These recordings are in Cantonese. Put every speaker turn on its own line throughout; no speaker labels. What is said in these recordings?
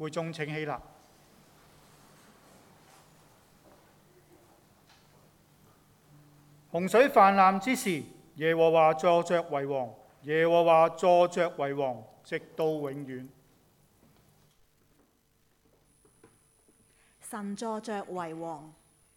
會眾請起立。洪水泛濫之時，耶和華坐着為王，耶和華坐着為王，直到永遠。
神坐着為王。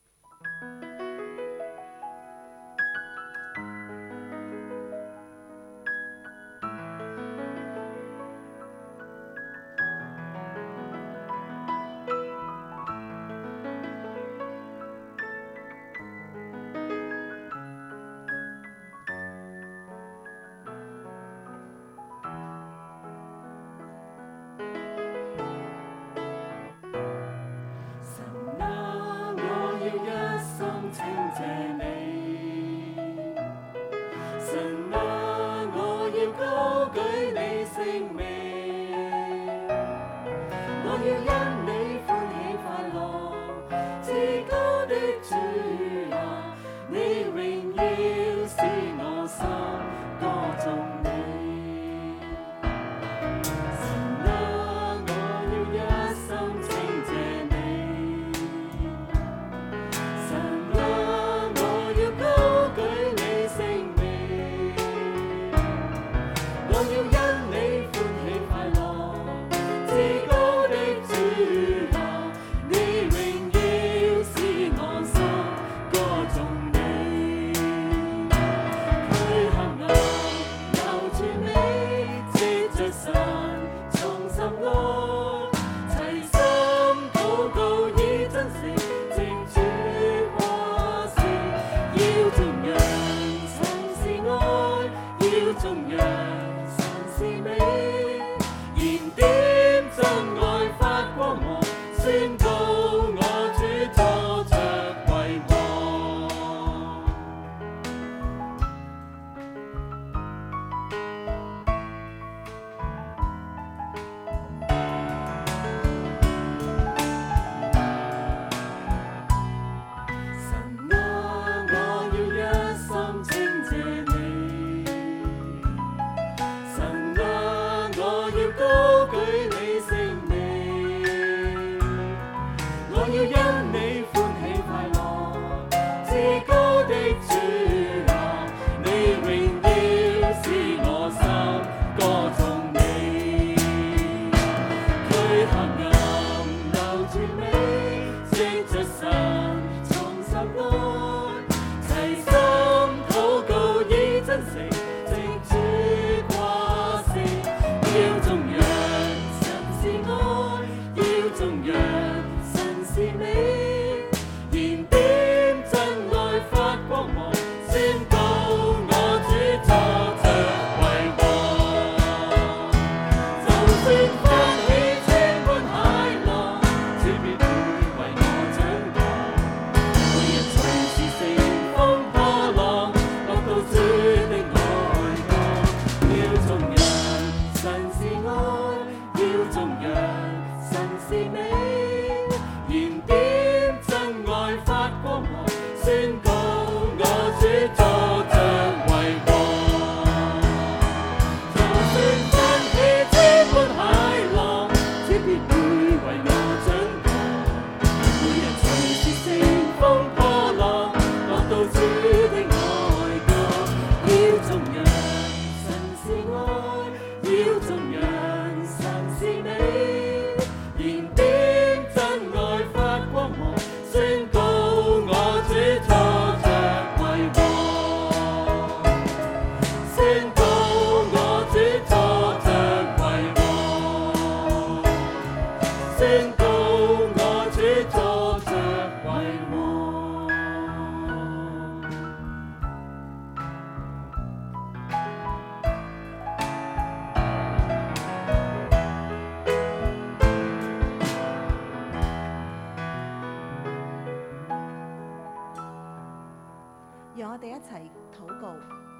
讓我哋一齊禱告。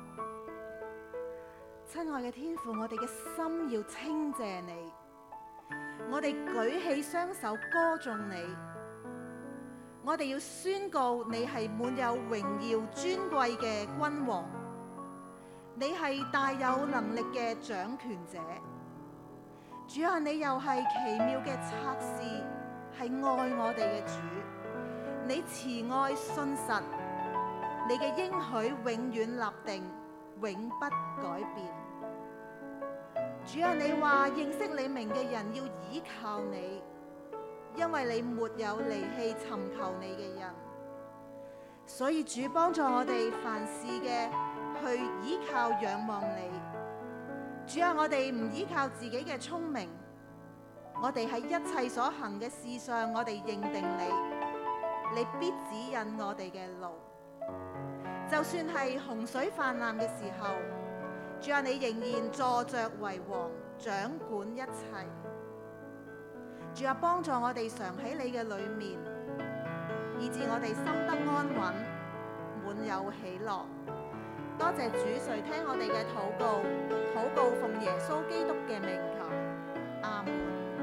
親愛嘅天父，我哋嘅心要稱謝你，我哋舉起雙手歌頌你，我哋要宣告你係滿有榮耀尊貴嘅君王，你係大有能力嘅掌權者， 主啊，你又係奇妙嘅策士，係愛我哋嘅主。你慈愛信實，你嘅應許永遠立定，永不改變。主啊，你話認識你名嘅人要倚靠你，因為你沒有離棄尋求你嘅人。所以主幫助我哋凡事嘅去倚靠仰望你。主啊，我哋唔依靠自己嘅聰明，我哋喺一切所行嘅事上，我哋認定你必指引我哋嘅路。就算係洪水泛濫嘅時候，主啊，你仍然坐着為王，掌管一切。主啊，幫助我哋常喺你嘅裏面，以致我哋心得安穩，滿有喜樂。多謝主垂聽我哋嘅禱告，禱告奉耶穌基督嘅名求，阿門。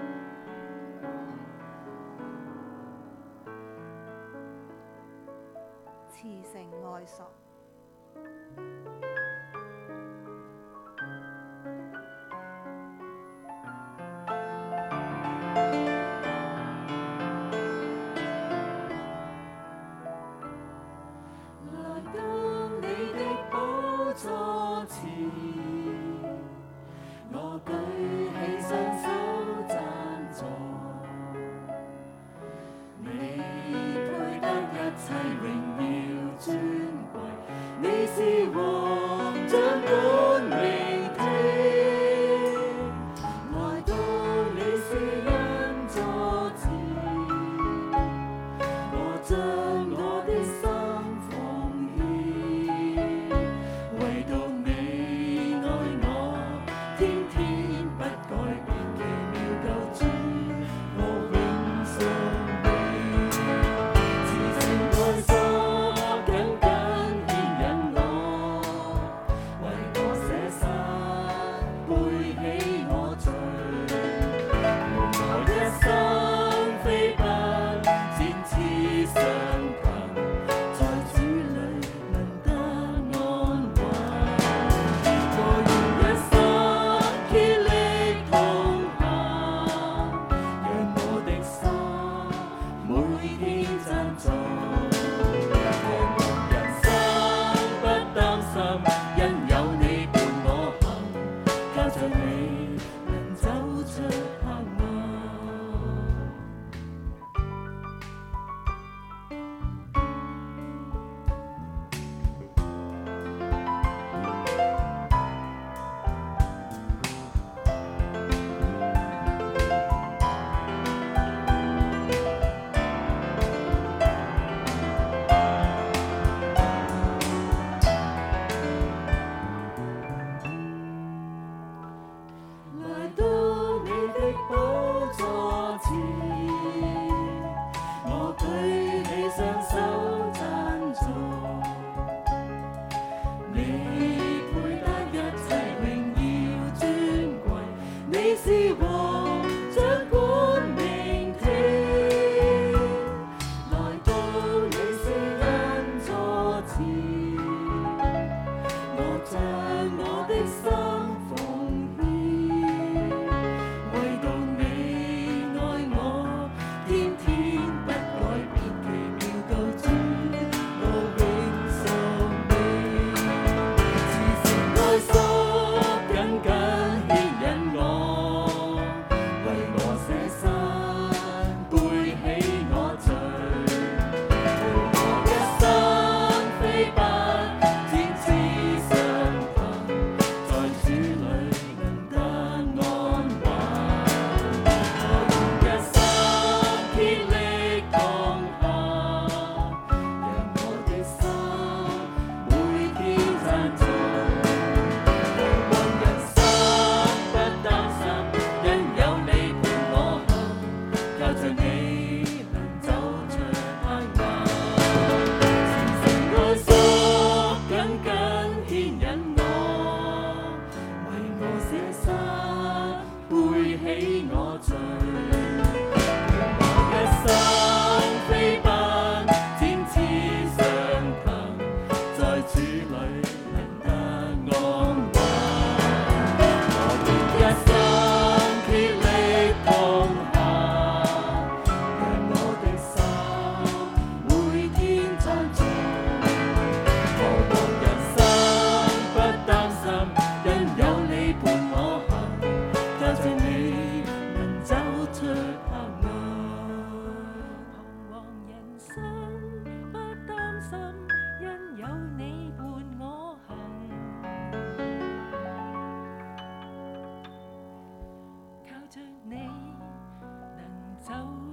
慈繩愛索。
你是我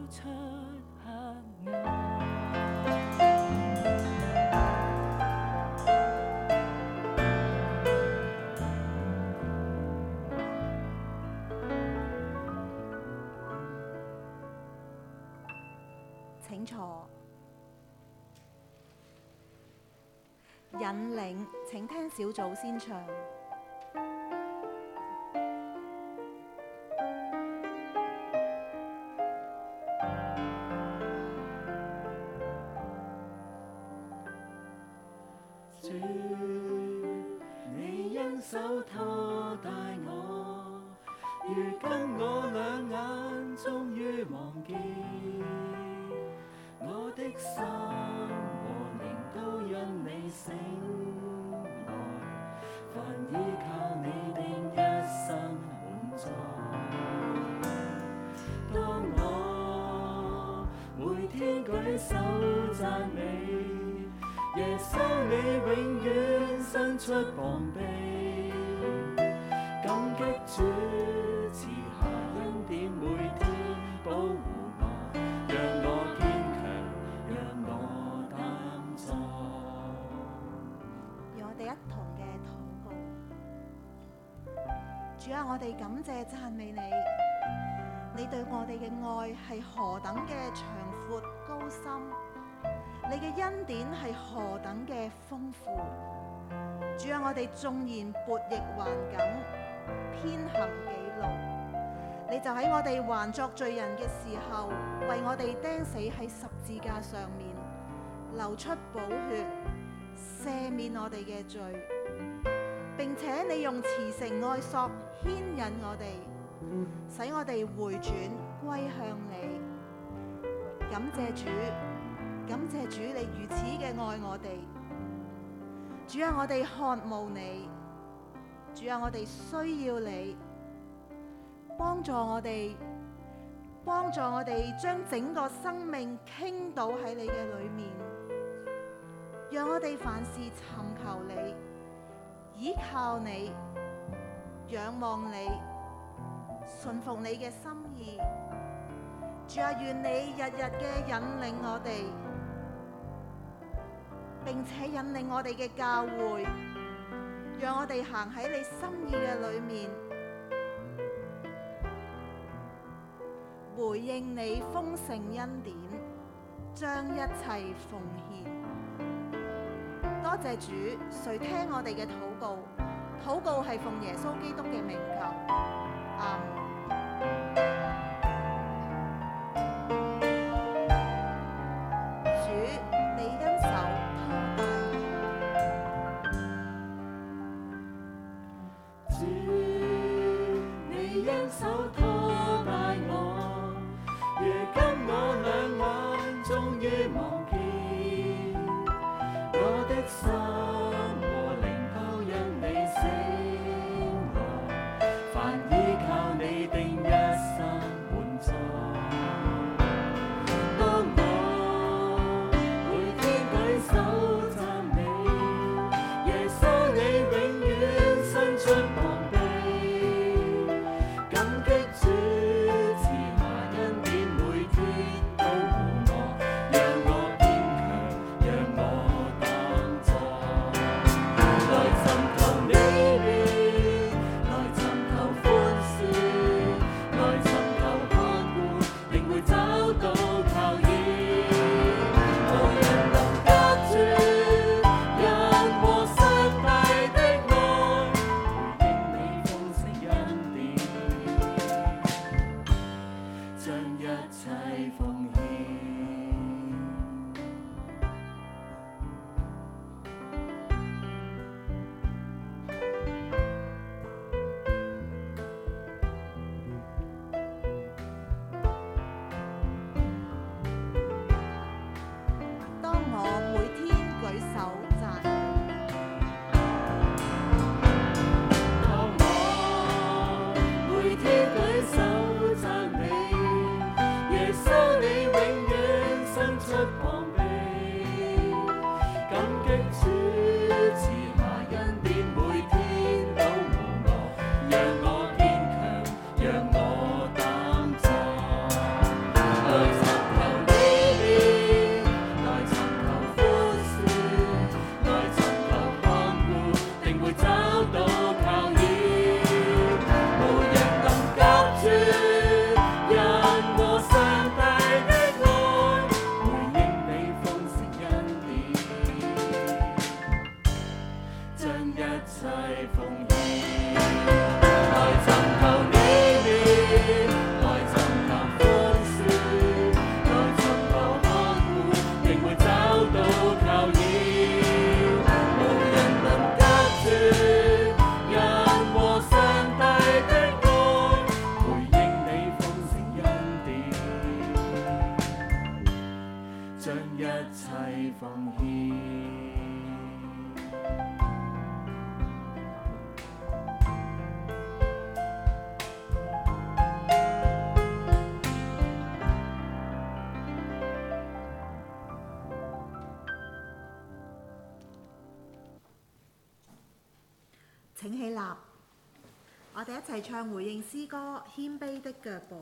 出黑暗。
請坐。引領，請聽小組先唱。
主，你恩手拖帶我，如今我兩眼終於忘記，我的心和靈都因你醒來，凡依靠你定一生滿載。當我每天舉手讚美，耶穌你永遠伸出膀臂，感激主賜下恩典，每天保護我，讓我堅強，讓我擔當。
讓我哋一同嘅禱告。主啊，我哋感謝讚美你，你對我哋嘅愛係何等嘅長闊高深，你嘅恩典係何等嘅豐富。主啊，我哋縱然悖逆頑梗，偏行己路，你就喺我哋還作罪人嘅時候，為我哋釘死喺十字架上面，流出寶血，赦免我哋嘅罪，並且你用慈繩愛索牽引我哋，使我哋回轉歸向你。感謝主，感謝主，你如此嘅愛我哋。主啊，我哋渴慕你，主啊，我哋需要你，幫助我哋將整個生命傾倒喺你嘅裏面，讓我哋凡事尋求你，依靠你，仰望你，順服你嘅心意。主啊，願你日日嘅引領我哋，並且引領我哋嘅教會，讓我哋行喺你心意嘅裏面，回應你豐盛恩典，將一切奉獻。多謝主，垂聽我哋嘅禱告，禱告係奉耶穌基督嘅名求，阿們。
手拖帶我，如今我兩眼終於忘記，我的心和靈都因你醒來，凡依靠你一切奉獻。
請起立，我哋一齊唱回應詩歌《謙卑的腳步》。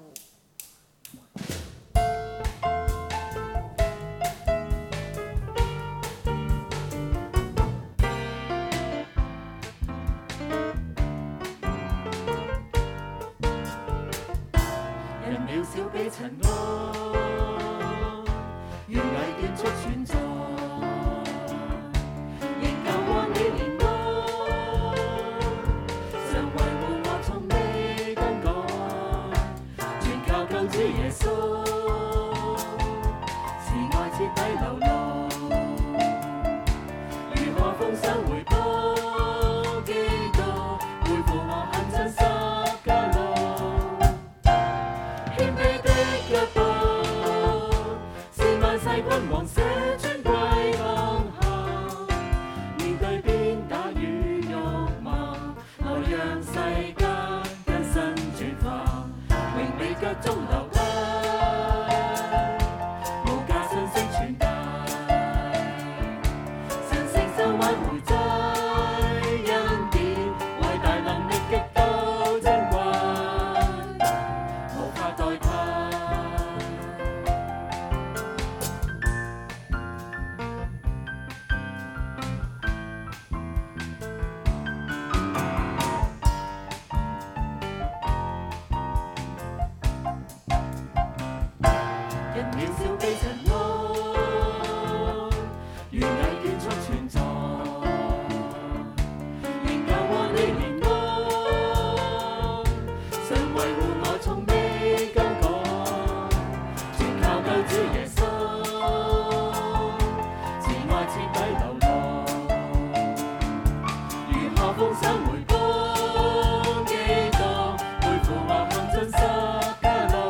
人渺小比塵埃，願禮捐出全在，仍舊望你憐愛，常維護我從未更改，全靠救主耶穌，慈愛徹底流露，如何奉上回報基督，背負我很真十架路。謙卑的腳步，是萬世君王寫尊貴當下。面對鞭打與辱罵，我讓世間更新轉化，榮美腳中留低，無價信息傳遞，神聖手挽回祭，恩典偉大能力極度珍貴。代替人渺小比塵埃，願禮捐出全在，仍舊望你憐愛，常維護我從未更改，全靠救主耶穌，慈愛徹底流露，如何奉上回報基督，背負我行盡十架路。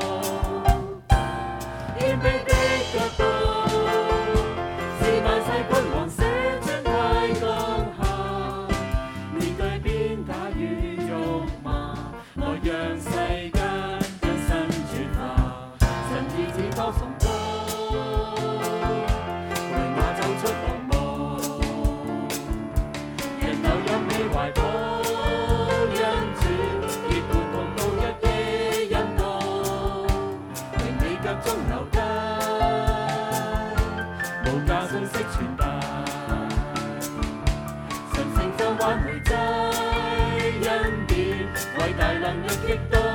謙卑的腳步，是萬世君王寫尊貴當下。面對鞭打與辱罵，我讓世間更新轉化。神兒子多崇高，為我走出濃霧。人流入你懷抱，因主結伴同路一起引導，令你腳中留低，無價信息傳遞，神聖手挽回祭，恩典偉大能力極度